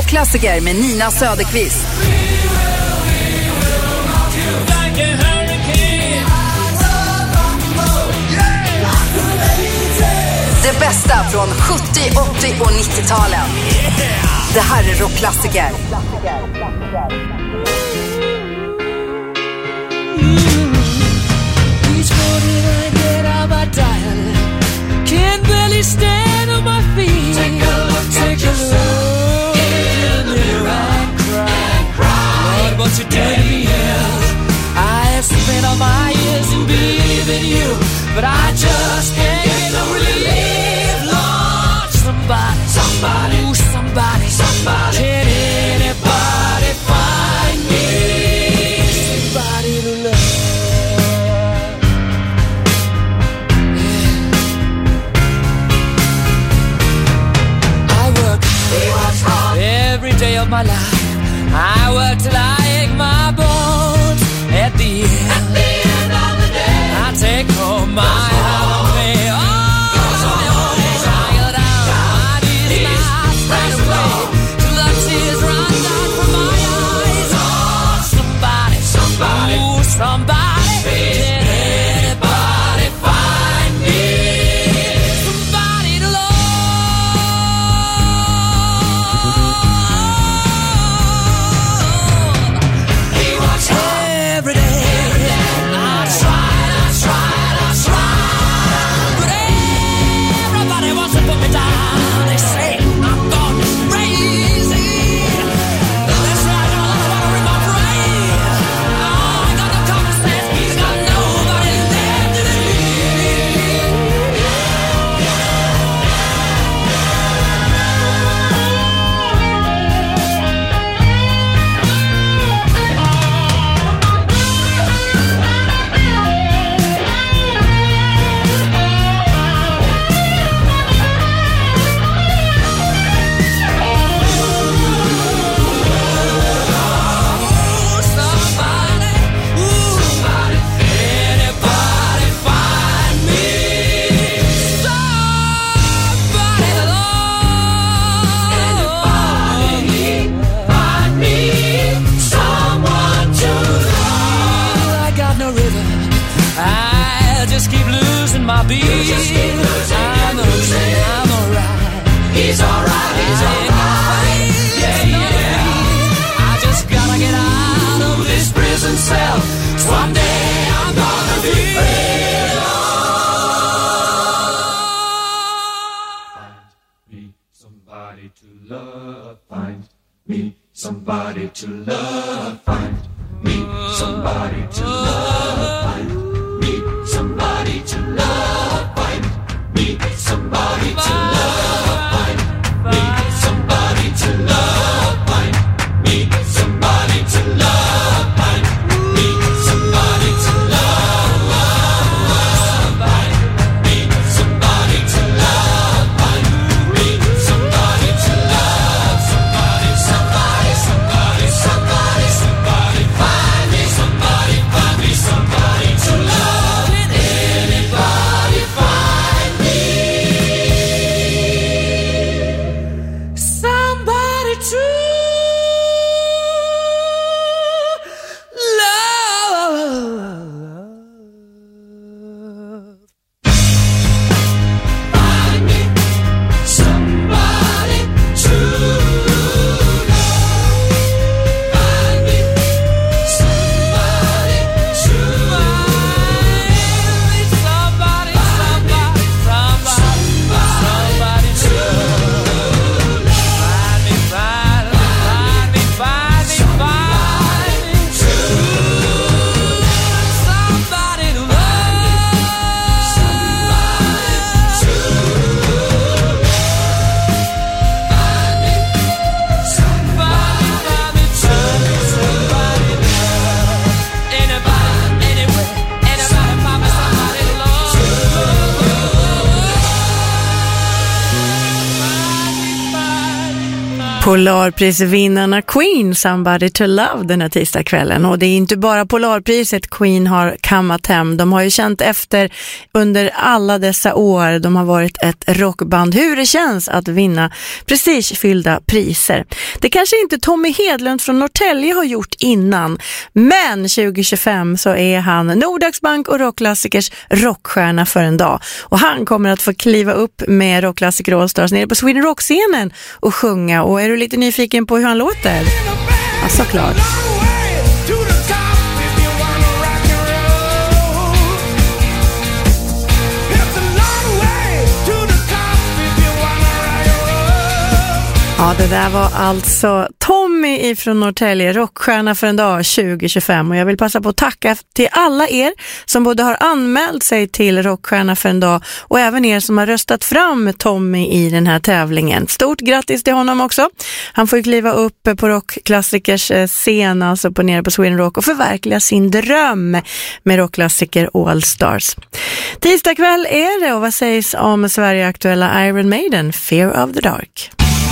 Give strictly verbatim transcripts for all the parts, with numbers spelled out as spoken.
rockklassiker med Nina Söderqvist. Det bästa från sjuttio, åttio och nittio-talen. Det här är rockklassiker. Each morning I get out my dial, can't barely stand on my feet. Take a look, take a look in the mirror and cry. Lord, what you did to me is I have spent all my years in believing you, but I just can't get no relief. Lord, somebody, somebody, ooh, somebody, somebody, can anybody find me somebody to love? Every day of my life I work till I ache my bones. At the end, At the end of the day I take home my holiday. Oh, I go down my knees and I spread away till the tears run down from my eyes. Oh, somebody, somebody, ooh, somebody, can anybody find me somebody to love? Every day, I tried, I tried, I tried, but everybody wants to put me down. They say I'm gone crazy. That's right, all I want to in my brain. Oh, I got no common sense, I got nobody there to just keep losing my beat. Just keep losing, I'm losing, I'm alright. He's alright, he's alright. Yeah, yeah. I just gotta get out of this prison cell. Someday I'm gonna be free. Find me somebody to love. Find me somebody to love. Find me somebody to love. Find somebody to love, find me somebody to love, find me somebody to love, find me somebody to love, find me somebody to love, find me somebody to love, find me somebody to love, somebody, somebody, somebody, somebody, somebody, find me somebody, find me somebody to Polarprisvinnarna Queen, Somebody to Love den här tisdagskvällen. Och det är inte bara Polarpriset Queen har kammat hem. De har ju känt efter under alla dessa år. De har varit ett rockband. Hur det känns att vinna prestigefyllda priser. Det kanske inte Tommy Hedlund från Norrtälje har gjort innan. Men tjugo tjugofem så är han Nordax Bank och rockklassikers rockstjärna för en dag. Och han kommer att få kliva upp med rockklassiker All Stars nere på Sweden Rock-scenen och sjunga. Och är du lite nyfiken på hur han låter? Ja, såklart. Ja, det där var alltså Tommy ifrån Norrtälje, rockstjärna för en dag tjugo tjugofem. Och jag vill passa på att tacka till alla er som både har anmält sig till rockstjärna för en dag och även er som har röstat fram Tommy i den här tävlingen. Stort grattis till honom också. Han får ju kliva upp på rockklassikers scen, alltså på nere på Sweden Rock, och förverkliga sin dröm med rockklassiker All Stars. Tisdag kväll är det, och vad sägs om Sverige-aktuella Iron Maiden, Fear of the Dark?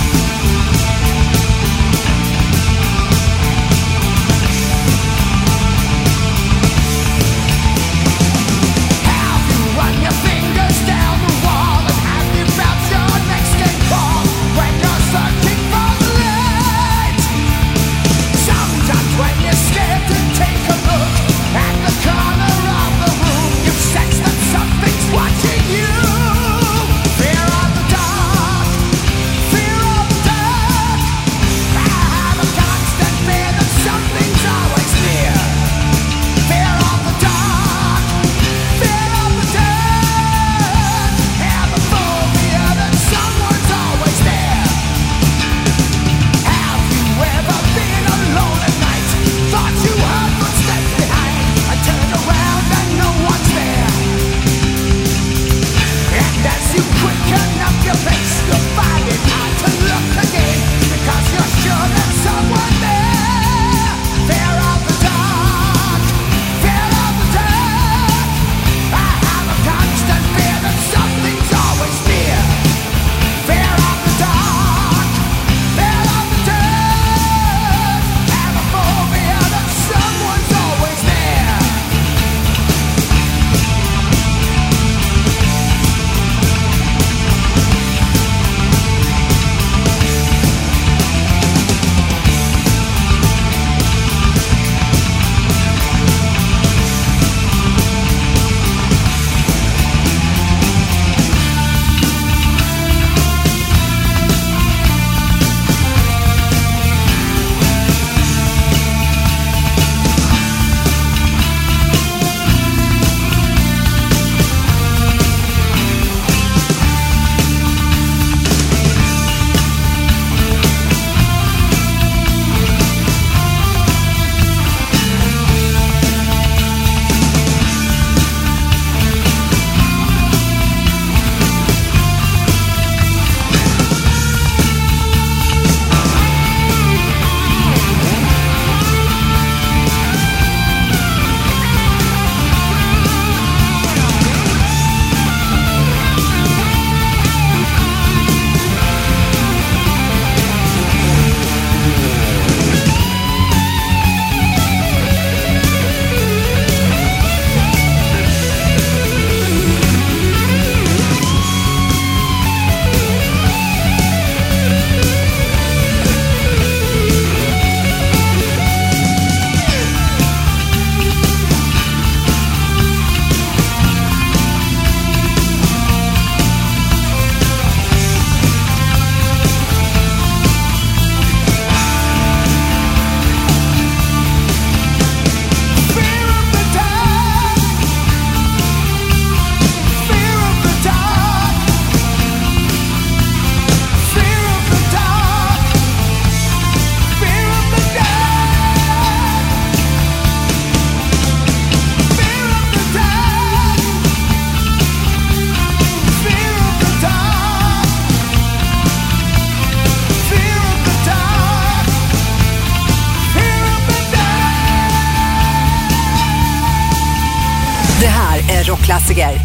Det här är rockklassiker.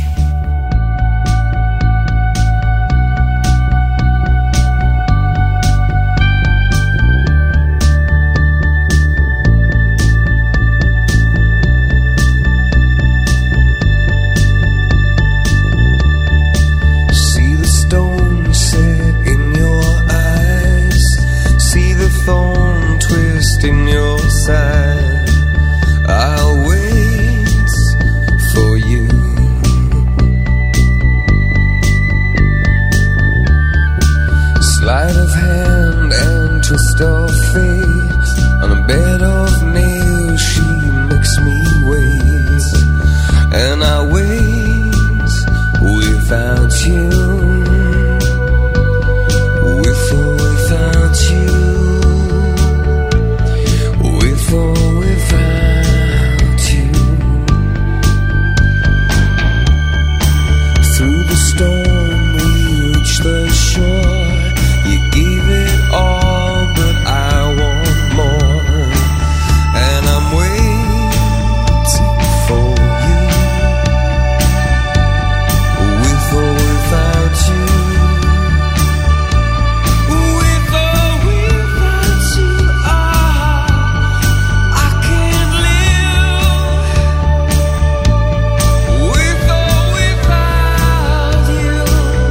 Sleight of hand and twist of fate. On a bed of nails she makes me wait. And I wait without you. With or without you. With or without you. Through the storm we reach the shore. You gave it all, but I want more. And I'm waiting for you. With or without you. With or without you. Ah, I can't live. With or without you.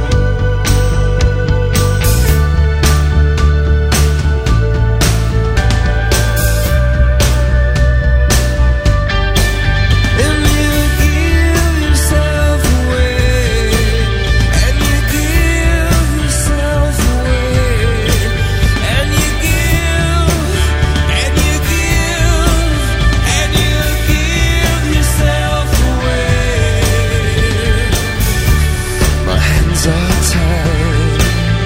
And you give yourself away. And you give yourself away. And you give. And you give. And you give yourself away. My hands are tied.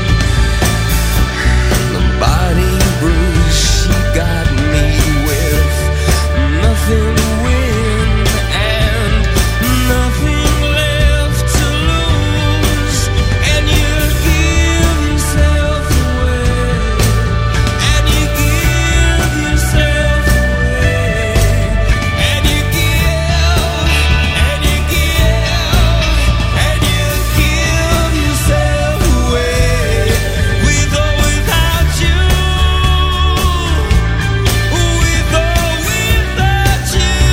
The body bruise she got me with. Nothing to win and nothing left to lose. And you give yourself away. And you give yourself away. And you give. And you give. And you give yourself away. With or without you. With or without you.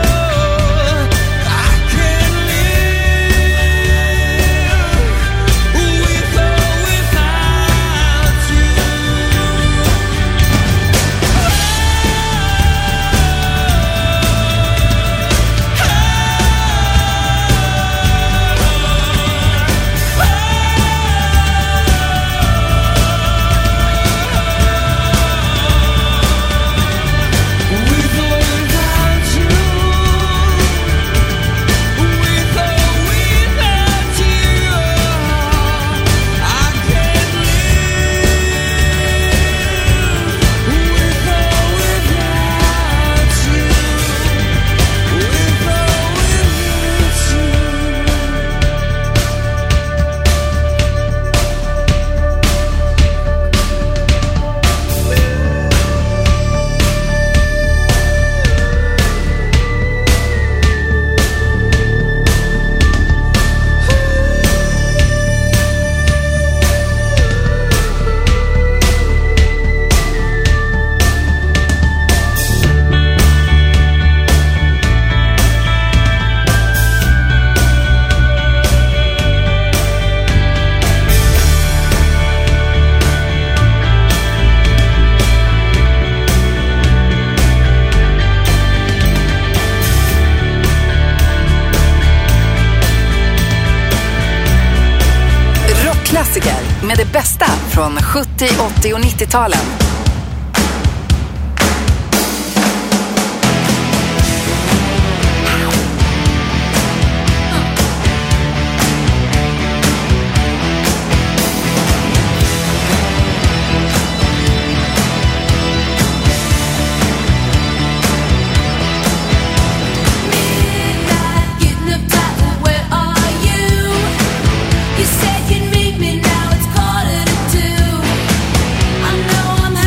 I can't live. With or without you. With or without you. With or without you. I can't live. With or without you. With Rockklassiker med det bästa från sjuttio, åttio och nittio-talen. Getting up tight, where are you? You said you'd meet me, now it's quarter to two. I know I'm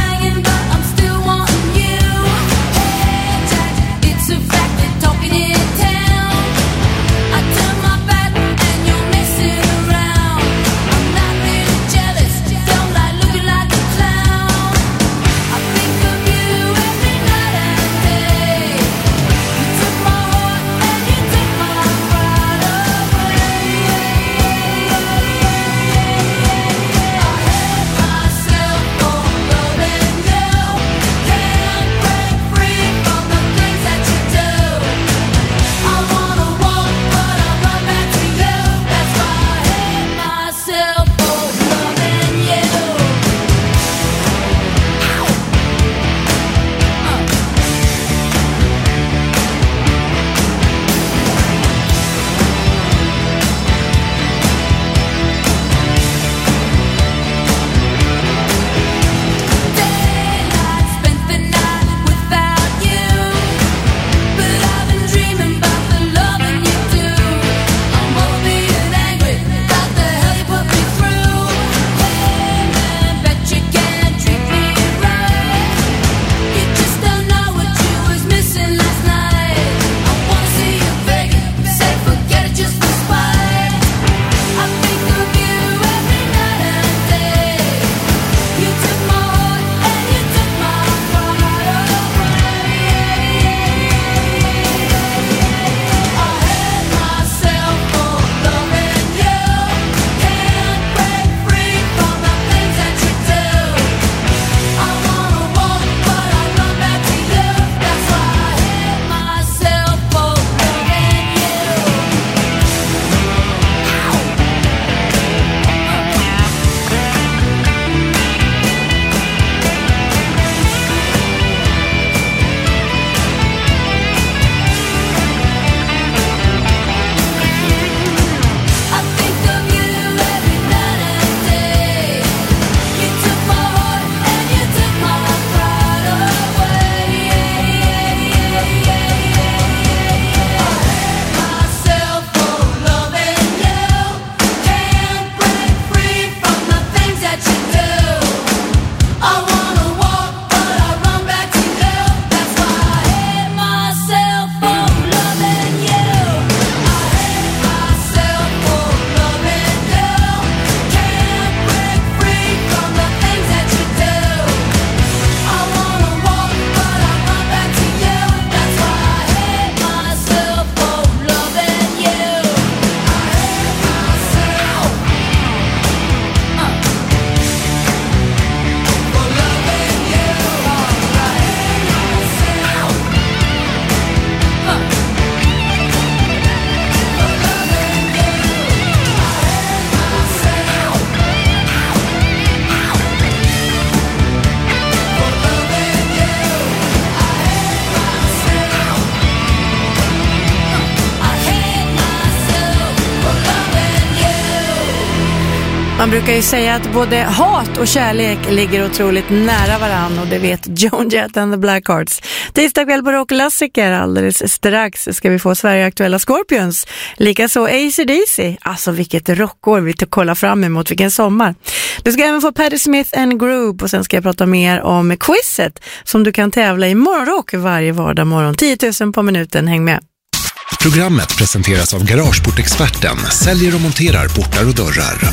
Man brukar ju säga att både hat och kärlek ligger otroligt nära varann, och det vet Joan Jett and the Blackhearts. Tisdag kväll på Rockklassiker, alldeles strax ska vi få Sverige-aktuella Scorpions. Likaså A C D C. Alltså vilket rockår vi tar kolla fram emot, vilken sommar. Du ska även få Patti Smith and Group, och sen ska jag prata mer om quizet som du kan tävla i morgonrock varje vardag morgon. tio tusen på minuten, häng med. Programmet presenteras av Garageportexperten, säljer och monterar portar och dörrar.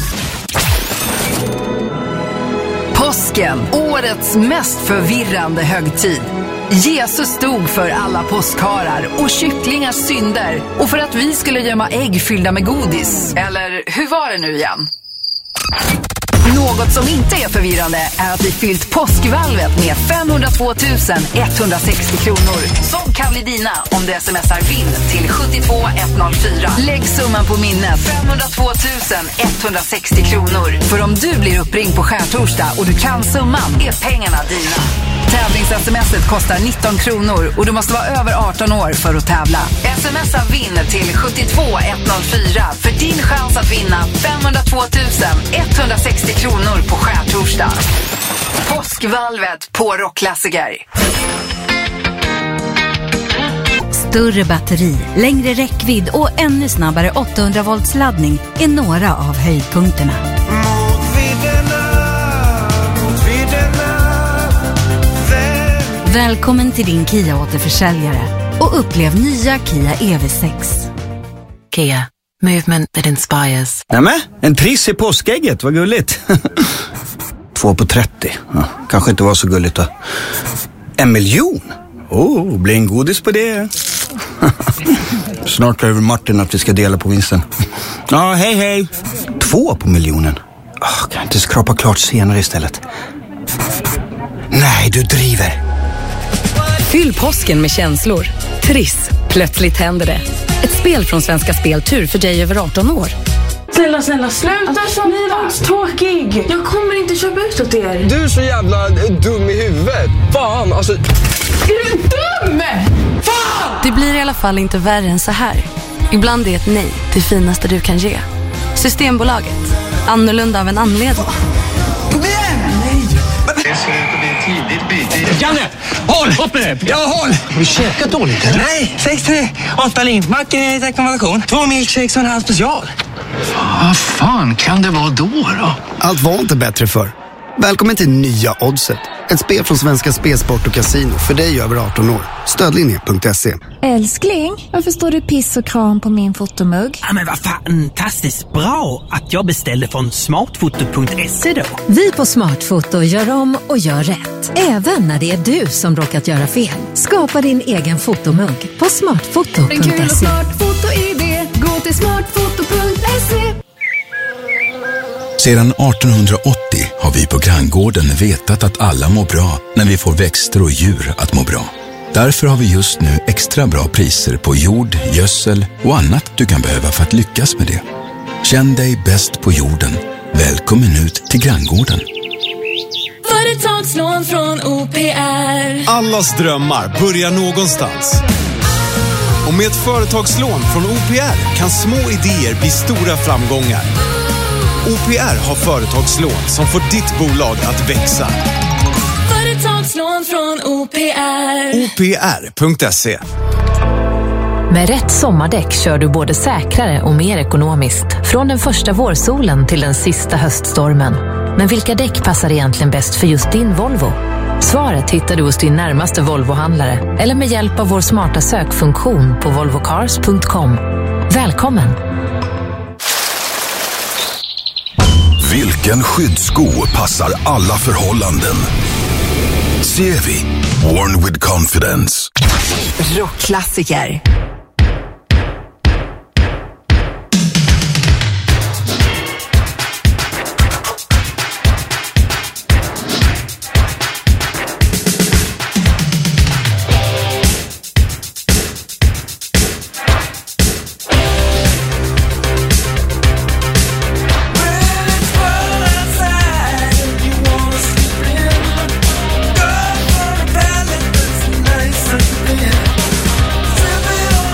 Påsken, årets mest förvirrande högtid. Jesus stod för alla påskharar och kycklingars synder, och för att vi skulle gömma ägg fyllda med godis. Eller hur var det nu igen? Något som inte är förvirrande är att vi fyllt påskvalvet med femhundratvå tusen etthundrasextio kronor. Som kan bli dina om du smsar vinn till sjuttiotvå etthundrafyra. Lägg summan på minnet, femhundratvå tusen etthundrasextio kronor. För om du blir uppringd på skärtorsdag och du kan summan, är pengarna dina. Tävlings-smset kostar nitton kronor och du måste vara över arton år för att tävla. Smsa vinn till sjuttiotvå etthundrafyra för din chans att vinna femhundratvå tusen etthundrasextio kronor på skärtorsdag. Påskvalvet på Rockklassiker. Större batteri, längre räckvidd och ännu snabbare åttahundra volts laddning är några av höjdpunkterna. Välkommen till din Kia-återförsäljare och upplev nya Kia E V sex. Kia, movement that inspires. Nämen, en triss i påskägget, vad gulligt. Två på trettio, ja, kanske inte var så gulligt då. En miljon? Oh, blir en godis på det. Snart över Martin att vi ska dela på vinsten. Ja, hej hej. Två på miljonen. Oh, kan jag inte skrapa klart senare istället? Nej, du driver. Fyll påsken med känslor. Triss, plötsligt händer det. Ett spel från Svenska Speltur för dig över arton år. Snälla, snälla, sluta alltså, bli tråkig. Jag kommer inte köpa ut åt er. Du är så jävla dum i huvudet. Fan, alltså. Är du dum? Fan! Det blir i alla fall inte värre än så här. Ibland är ett nej det finaste du kan ge. Systembolaget. Annorlunda av en anledning. Kom igen! Nej! Det ser ut att bli en tidigt byte. Janne! Håll! Upp med det! Ja, håll! Har du käkat dåligt eller? Nej, sex tre. Åtta limpmackor i rekommendation. Två milkshakes och en halv special. Vad fan kan det vara då då? Allt var inte bättre för. Välkommen till nya Oddset. Ett spel från Svenska Spelsport och Casino för dig över arton år. Stödlinje punkt se. Älskling, varför står du piss och kram på min fotomugg? Ja, men vad fantastiskt bra att jag beställde från smartfoto punkt se då. Vi på Smartfoto gör om och gör rätt. Även när det är du som råkat göra fel. Skapa din egen fotomugg på smartfoto punkt se. En kul och smartfoto-idé. Gå till smartfoto punkt se. Sedan artonhundraåttio har vi på Granngården vetat att alla mår bra när vi får växter och djur att må bra. Därför har vi just nu extra bra priser på jord, gödsel och annat du kan behöva för att lyckas med det. Känn dig bäst på jorden. Välkommen ut till Granngården. Företagslån från O P R. Allas drömmar börjar någonstans. Och med ett företagslån från O P R kan små idéer bli stora framgångar. O P R har företagslån som får ditt bolag att växa. Företagslån från O P R. O P R punkt se. Med rätt sommardäck kör du både säkrare och mer ekonomiskt. Från den första vårsolen till den sista höststormen. Men vilka däck passar egentligen bäst för just din Volvo? Svaret hittar du hos din närmaste Volvo-handlare eller med hjälp av vår smarta sökfunktion på volvo cars punkt com. Välkommen! Vilken skyddssko passar alla förhållanden? C V, worn with confidence. Rockklassiker. Nice and thin.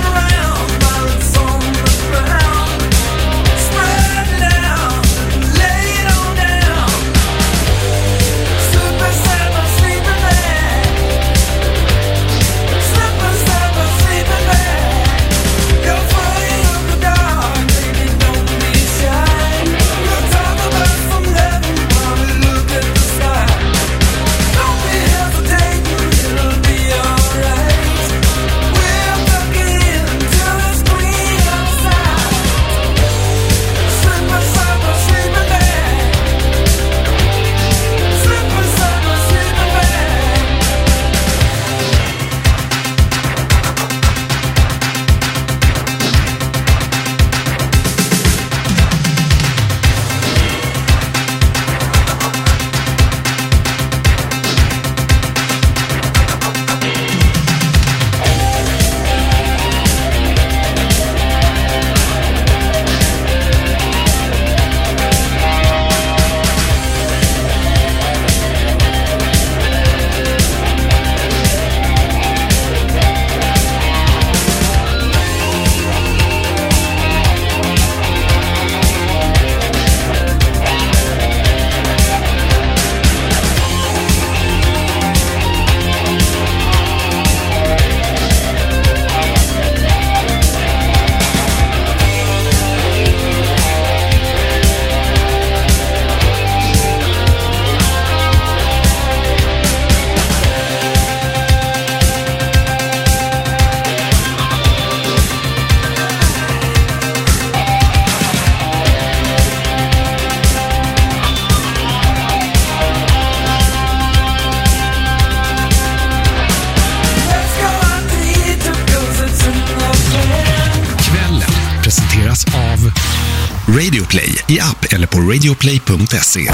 Radio Play i app eller på radioplay punkt se.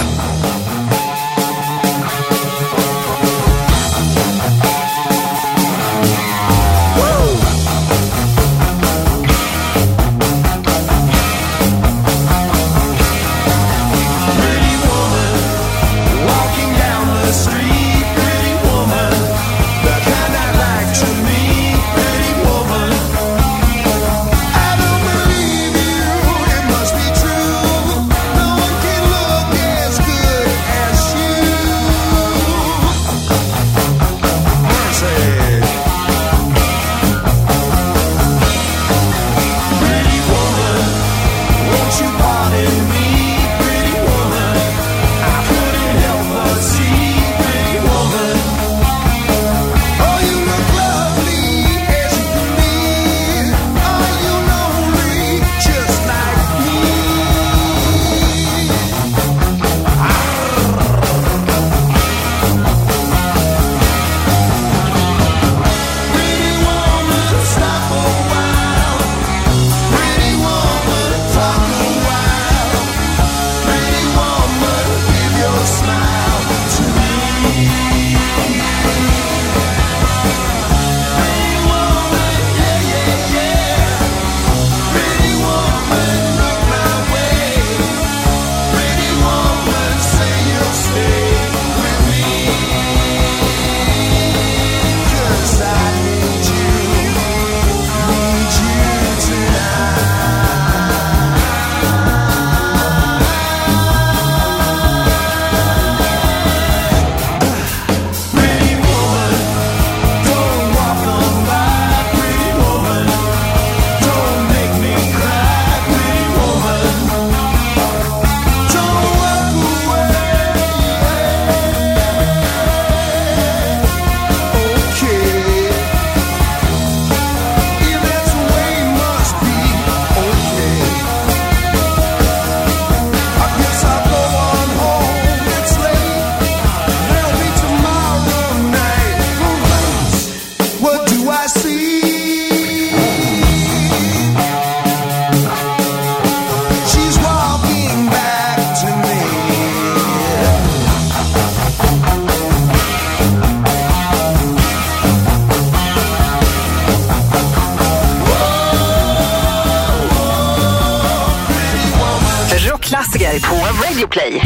Klassiker på Radio Play.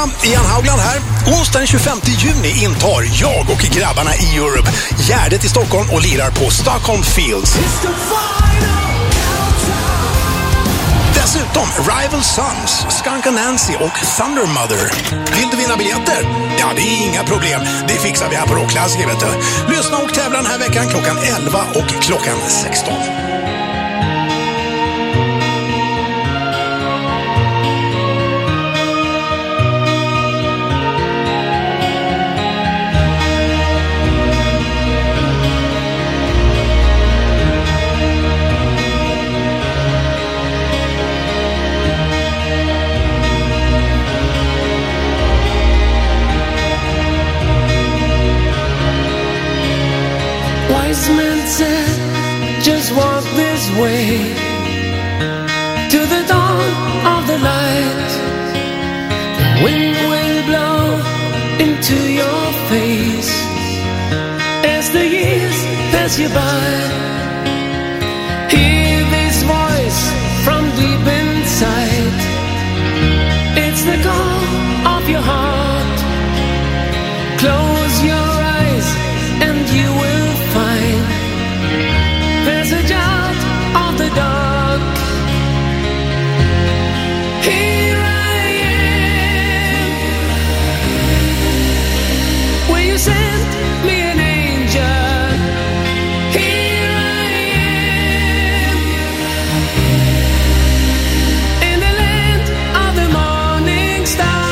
Ian Haugland här. Onsdagen den tjugofemte juni intar jag och grabbarna i Europe Gärdet i Stockholm och lirar på Stockholm Fields. Dessutom Rival Sons, Skunk and Nancy och Thunder Mother. Vill du vinna biljetter? Ja, det är inga problem. Det fixar vi här på Rockklassiker, vet du. Lyssna och tävla den här veckan klockan elva och klockan sexton. Wise men said, just walk this way to the dawn of the light. The wind will blow into your face as the years pass you by. Hear this voice from deep inside. It's the call of your heart. Close your eyes and you will find passage out of the dark. Here I am. Will you send me an angel? Here I am. In the land of the morning star.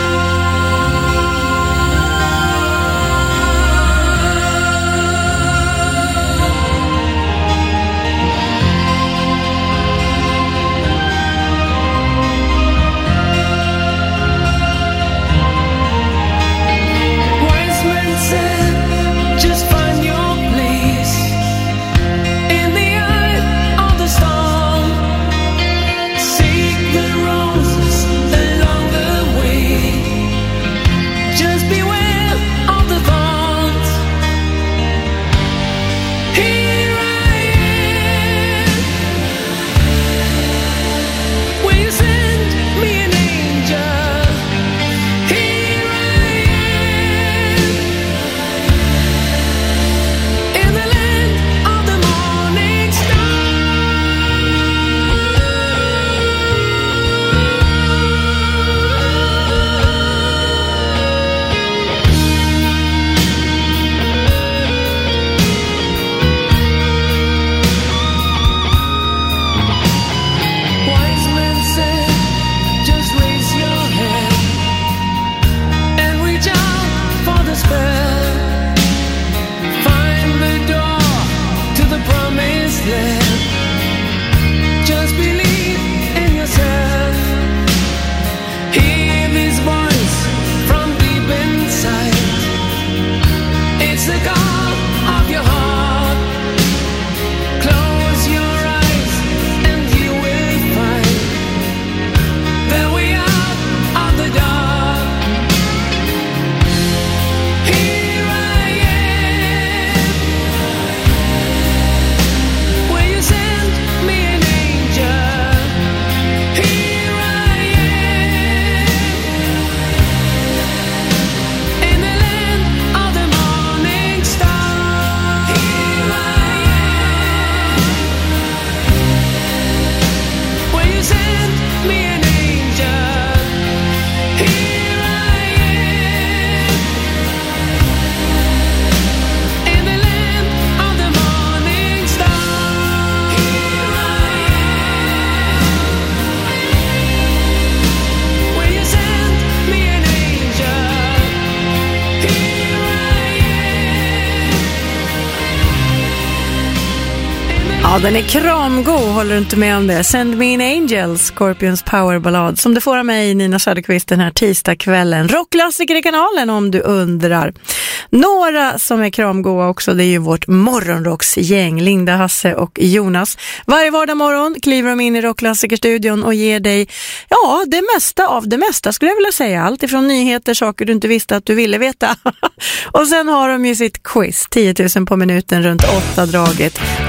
Ja, den är kramgod, håller du inte med om det? Send Me an Angel, Scorpions powerballad, som du får av mig, Nina Söderqvist, den här tisdagskvällen. Rockklassiker i kanalen om du undrar. Några som är kramgoda också, det är ju vårt morgonrocksgäng, Linda, Hasse och Jonas. Varje vardag morgon kliver de in i Rockklassikerstudion och ger dig, ja, det mesta av det mesta skulle jag vilja säga. Allt ifrån nyheter, saker du inte visste att du ville veta. Och sen har de ju sitt quiz, tio tusen på minuten runt åtta draget.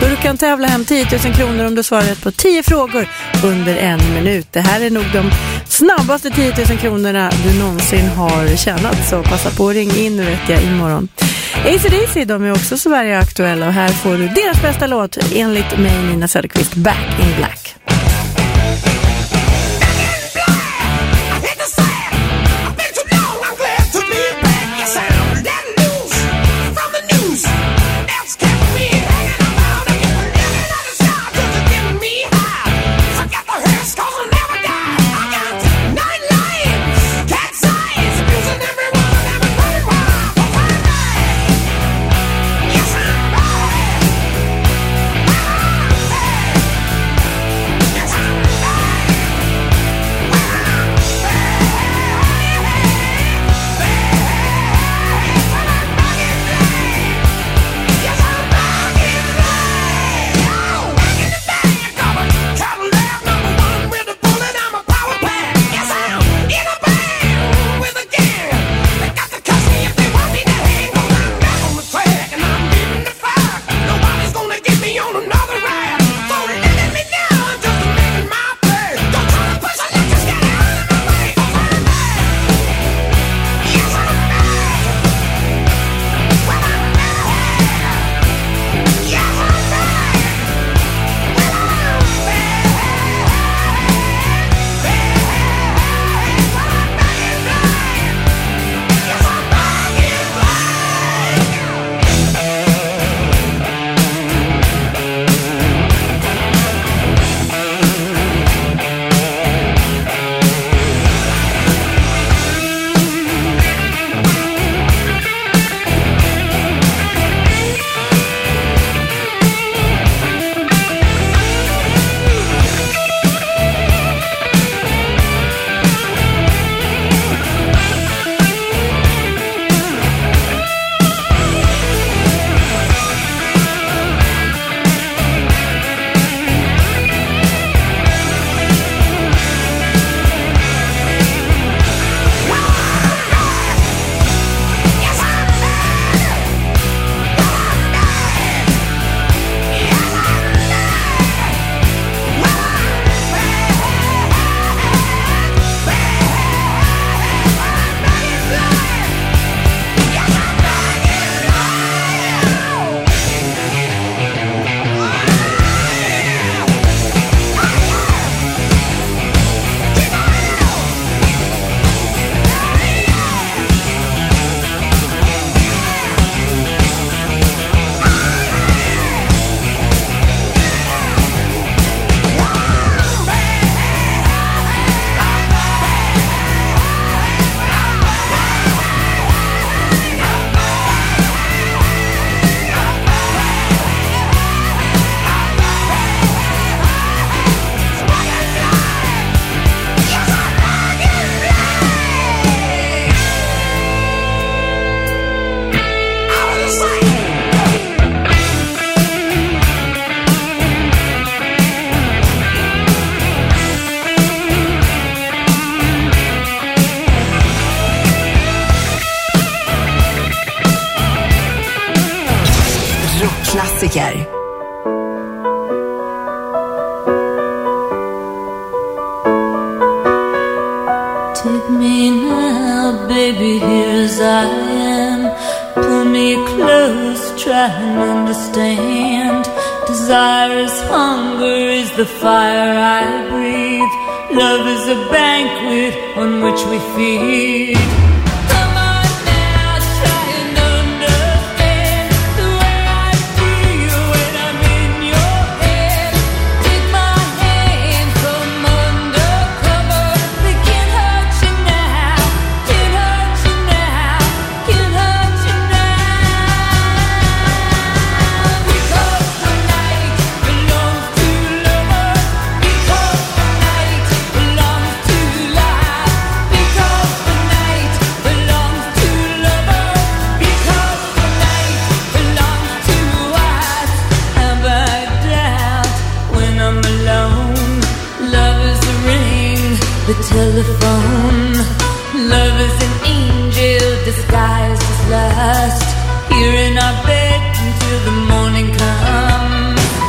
då du kan tävla hem tio tusen kronor om du svarar rätt på tio frågor under en minut. Det här är nog de snabbaste tio tusen kronorna du någonsin har tjänat, så passa på att ring in, vet jag, imorgon. A C D C, de är också Sverige aktuella, och här får du deras bästa låt, enligt mig, Nina Söderqvist, Back in Black. Klassiker. Take me now, baby, here as I am. Pull me close, try and understand. Desire is hunger, is the fire I breathe. Love is a banquet on which we feed. Telephone. Love is an angel disguised as lust. Here in our bed until the morning comes.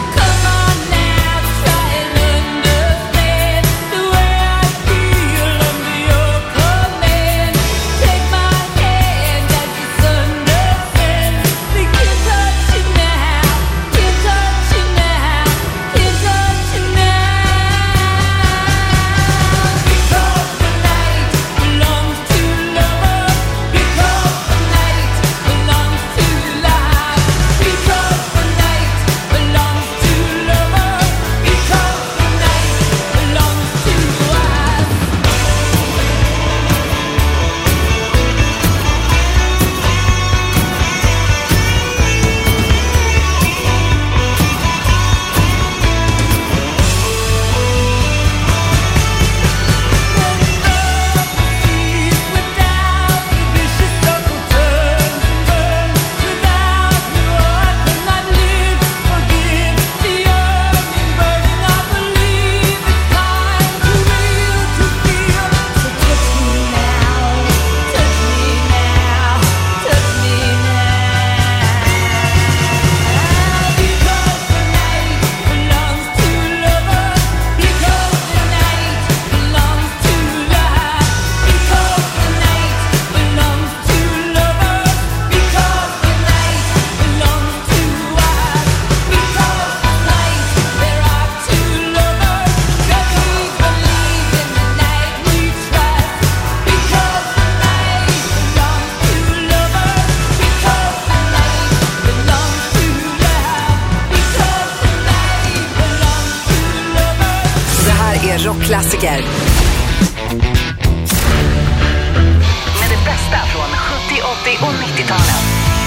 är rockklassiker. Med det bästa från sjuttio, åttio och nittio-talen.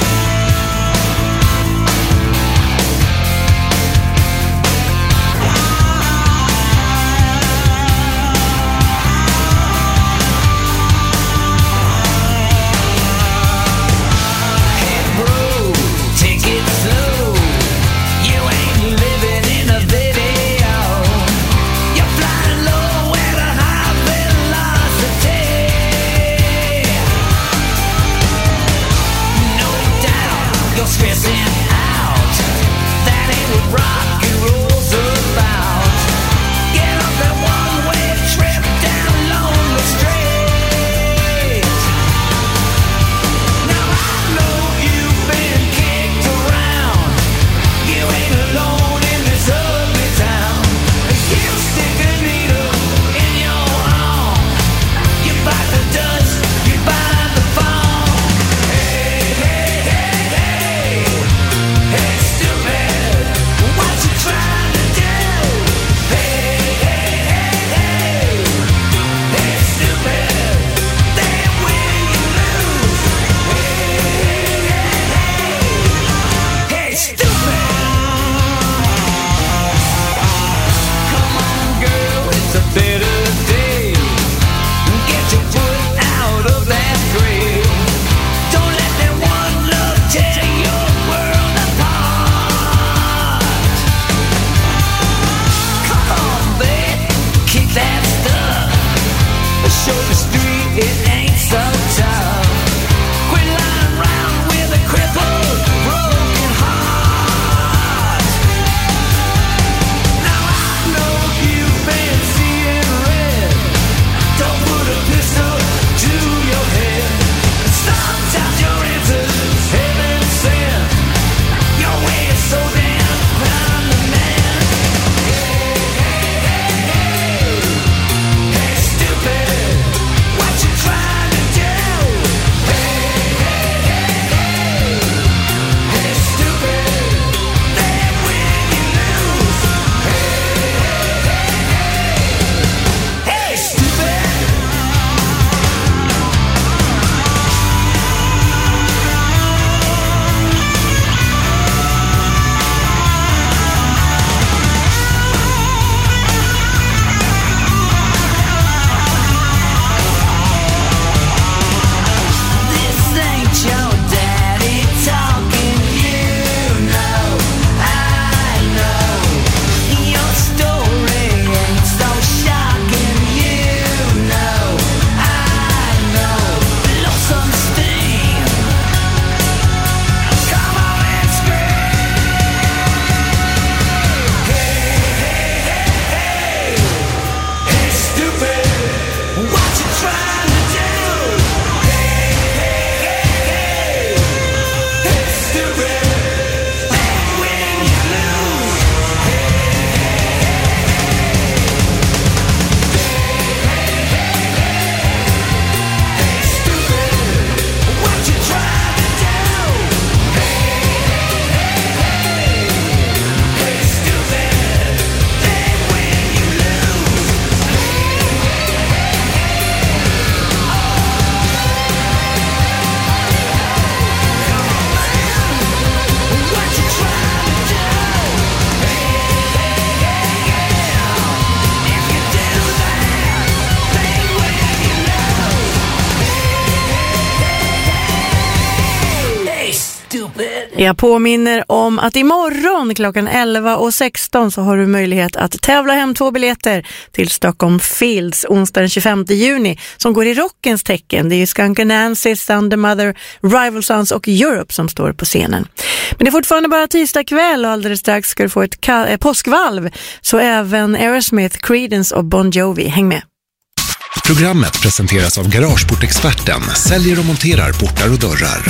Jag påminner om att imorgon klockan elva och sexton så har du möjlighet att tävla hem två biljetter till Stockholm Fields onsdag den tjugofemte juni som går i rockens tecken. Det är ju Skunk Anansi, Thunder Mother, Rival Sons och Europe som står på scenen. Men det är fortfarande bara tisdag kväll och alldeles strax ska du få ett ka- eh, påskvalv. Så även Aerosmith, Creedence och Bon Jovi. Häng med! Programmet presenteras av Garageportexperten. Säljer och monterar portar och dörrar.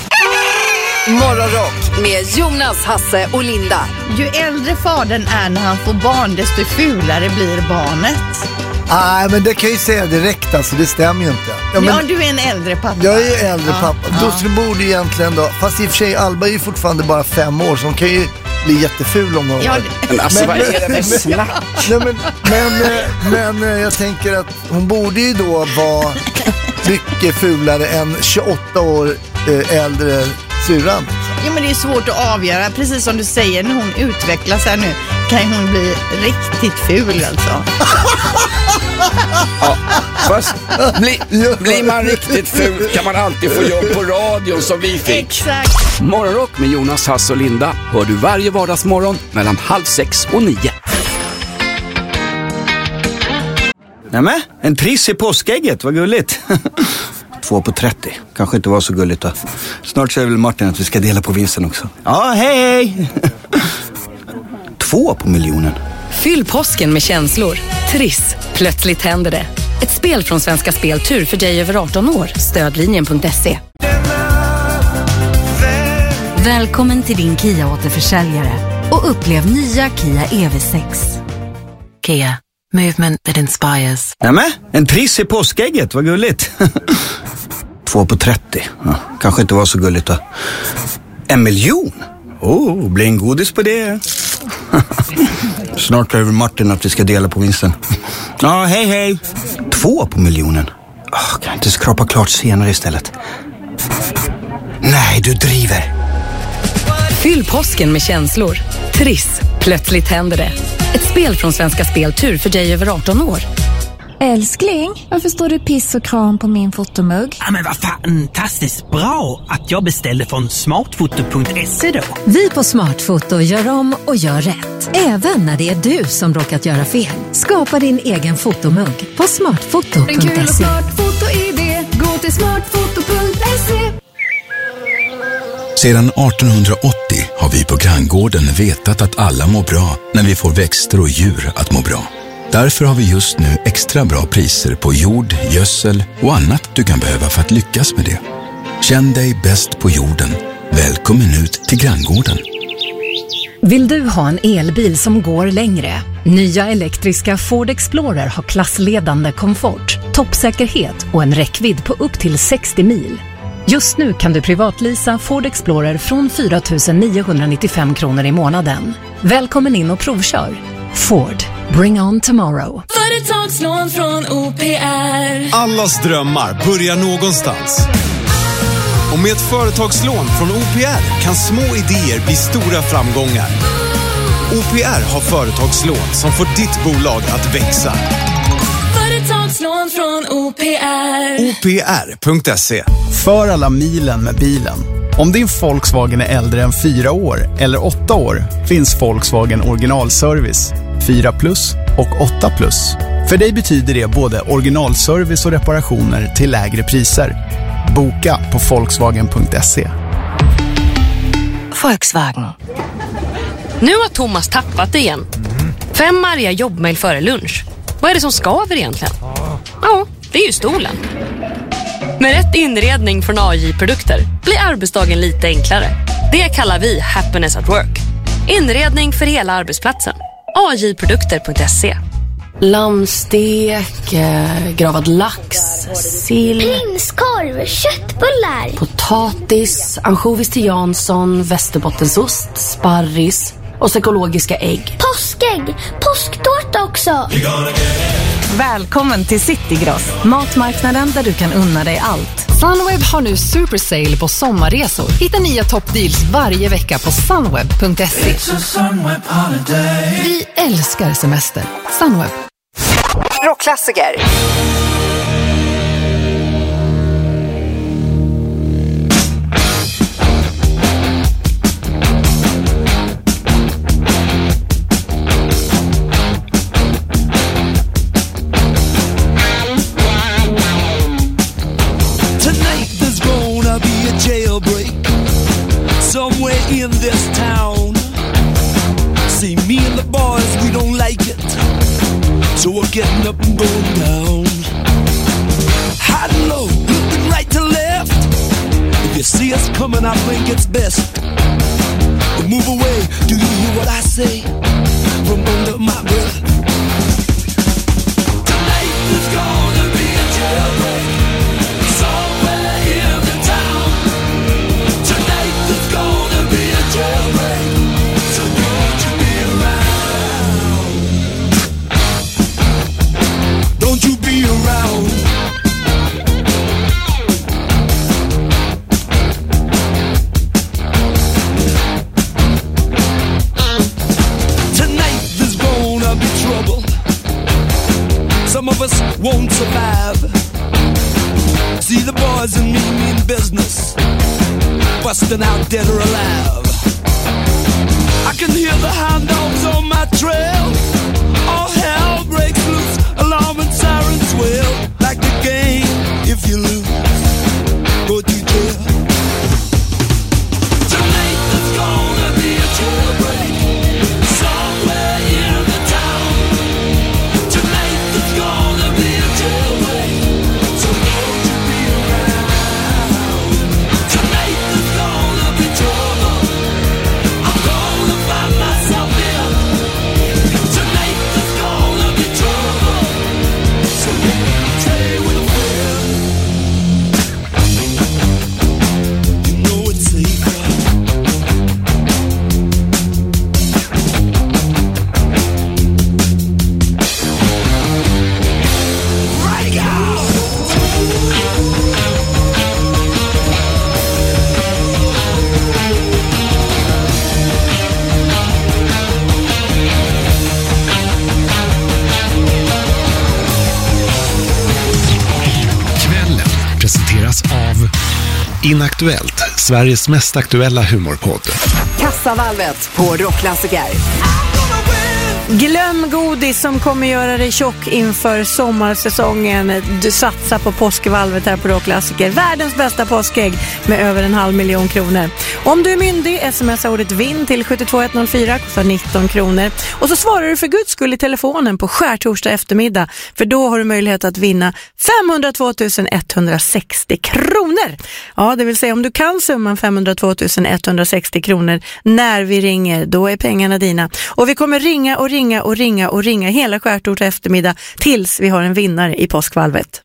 Morgonrock med Jonas, Hasse och Linda. Ju äldre fadern är när han får barn, desto fulare blir barnet. Nej, men det kan jag ju säga direkt, alltså det stämmer ju inte. Ja, men, ja du är en äldre pappa. Jag är äldre ja. pappa. Ja. Då borde ju egentligen då, fast i och för sig Alba är ju fortfarande bara fem år, så hon kan ju bli jätteful om några Ja, år. det- Men alltså, vad är det för snack? Nej, men, men, eh, men eh, jag tänker att hon borde ju då vara mycket fulare än tjugoåtta år eh, äldre syrran. Ja, men det är svårt att avgöra. Precis som du säger, när hon utvecklas här nu kan hon bli riktigt ful alltså. Ja, fast bli, blir man riktigt ful kan man alltid få jobb på radion som vi fick. Exakt. Morgonrock med Jonas, Hass och Linda hör du varje vardagsmorgon mellan halv sex och nio. Nämen, en triss i påskägget, vad gulligt. Två på trettio, kanske inte var så gulligt då. Snart säger väl Martin att vi ska dela på vinsten också. Ja, hej hej! Två på miljonen. Fyll påsken med känslor. Triss, plötsligt händer det. Ett spel från Svenska Spel Tur för dig över arton år. Stödlinjen punkt se. Välkommen till din Kia-återförsäljare och upplev nya Kia E V sex. Kia, movement that inspires. Nämen, en triss i påskägget, vad gulligt. Två på trettio, ja, kanske inte var så gulligt då. En miljon? Oh, blir en godis på det. Snart säger väl Martin att vi ska dela på vinsten. Ja, hej hej. Två på miljonen. Oh, kan jag inte skrapa klart senare istället? Nej, du driver. Fyll påsken med känslor. Triss, plötsligt händer det. Ett spel från Svenska Spel Tur för dig över arton år. Älskling, varför står det piss och kram på min fotomugg? Ja, men vad fantastiskt bra att jag beställde från smartfoto punkt se då. Vi på Smartfoto gör om och gör rätt. Även när det är du som råkat göra fel. Skapa din egen fotomugg på smartfoto En punkt kul och se. smart foto-idé. Gå till smartfoto punkt se. Sedan artonhundraåttio har vi på Granngården vetat att alla mår bra när vi får växter och djur att må bra. Därför har vi just nu extra bra priser på jord, gödsel och annat du kan behöva för att lyckas med det. Känn dig bäst på jorden. Välkommen ut till Granngården. Vill du ha en elbil som går längre? Nya elektriska Ford Explorer har klassledande komfort, toppsäkerhet och en räckvidd på upp till sextio mil. Just nu kan du privatlisa Ford Explorer från fyra tusen niohundranittiofem kronor i månaden. Välkommen in och provkör. Ford, bring on tomorrow. Företagslån från O P R. Allas drömmar börjar någonstans. Och med ett företagslån från O P R kan små idéer bli stora framgångar. O P R har företagslån som får ditt bolag att växa. Företagslån från O P R. O P R punkt se. För alla milen med bilen. Om din Volkswagen är äldre än fyra år eller åtta år finns Volkswagen originalservice, fyra plus och åtta plus. För dig betyder det både originalservice och reparationer till lägre priser. Boka på volkswagen punkt se. Volkswagen. Nu har Thomas tappat igen. Fem arga jobbmail före lunch. Vad är det som skaver egentligen? Ja, det är ju stolen. Med rätt inredning från A J-produkter blir arbetsdagen lite enklare. Det kallar vi happiness at work. Inredning för hela arbetsplatsen. A J produkter punkt se. Lammstek, eh, gravad lax, sill, prinskorv, köttbullar, potatis, ansjovis till Jansson, västerbottensost, sparris och ekologiska ägg. påskägg, påsktårta också. Välkommen till Citygross, matmarknaden där du kan unna dig allt. Sunweb har nu super sale på sommarresor. Hitta nya toppdeals varje vecka på sunweb punkt se. Vi älskar semester. Sunweb. Rockklassiker. Somewhere in this town. See, me and the boys, we don't like it, so we're getting up and going down. High and low, looking right to left. If you see us coming, I think it's best to move away. Do you hear what I say from under my breath? Tonight is gonna be a jailbreak somewhere in the town. Tonight is gonna be a jailbreak. So survive. See the boys and me mean business, busting out dead or alive. I can hear the hound dogs on my trail. All hell breaks loose, alarm and sirens wail. Like the game, if you lose, go to jail. Tonight there's gonna be a jailbreak somewhere in the town. Tonight there's gonna be a jailbreak, so won't you be around? Tonight there's gonna be trouble, I'm gonna find myself in. Tonight there's gonna be trouble, so stay with a friend. You know it's safer. Right out. Kvällen presenteras av Inaktuellt, Sveriges mest aktuella humorpodd. Kassavalvet på Rockklassiker. Glöm godis som kommer göra dig tjock inför sommarsäsongen. Du satsar på påskvalvet här på Rockklassiker. Världens bästa påskägg med över en halv miljon kronor. Om du är myndig, smsa ordet vinn till sju två ett noll fyra, kostar nitton kronor. Och så svarar du för guds skull i telefonen på skärtorsdag eftermiddag. För då har du möjlighet att vinna femhundratvå tusen etthundrasextio kronor. Ja, det vill säga om du kan summan femhundratvå tusen etthundrasextio kronor när vi ringer, då är pengarna dina. Och vi kommer ringa och ringa och ringa och ringa hela skärtorsdag eftermiddag tills vi har en vinnare i påskvalvet.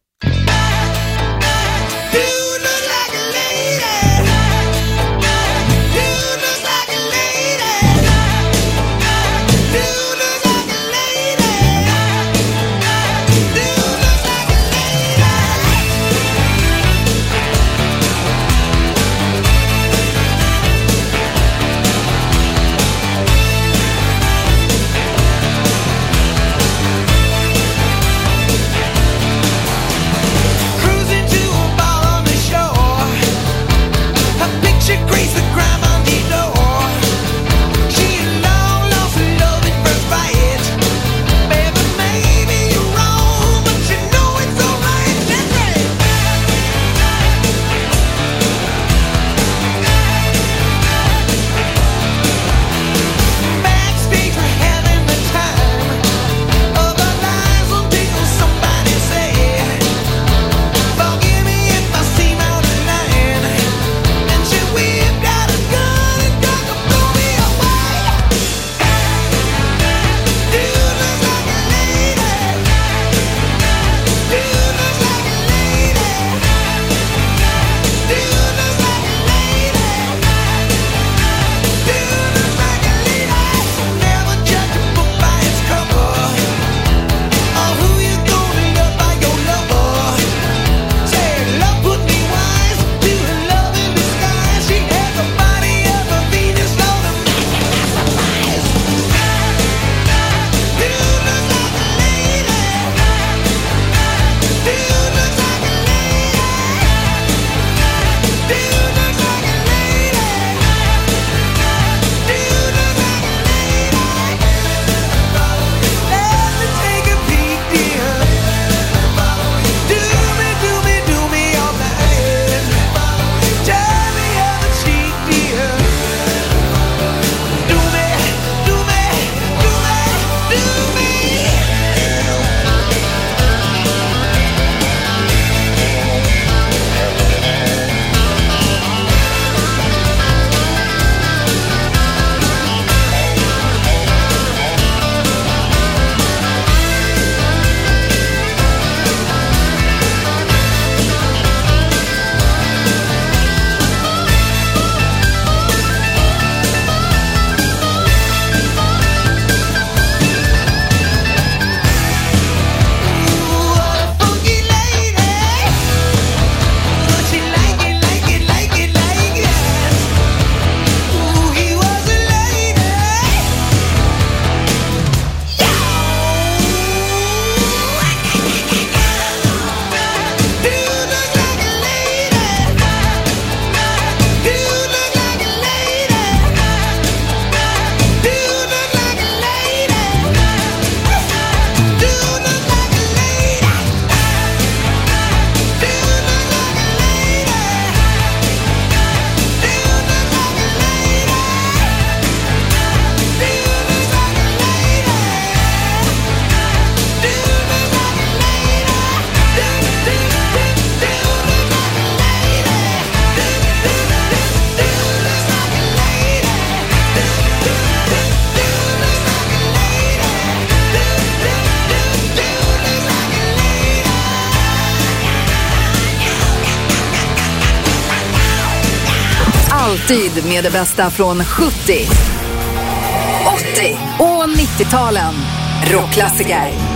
Alltid med det bästa från sjuttio, åttio och nittio-talen. Rockklassiker.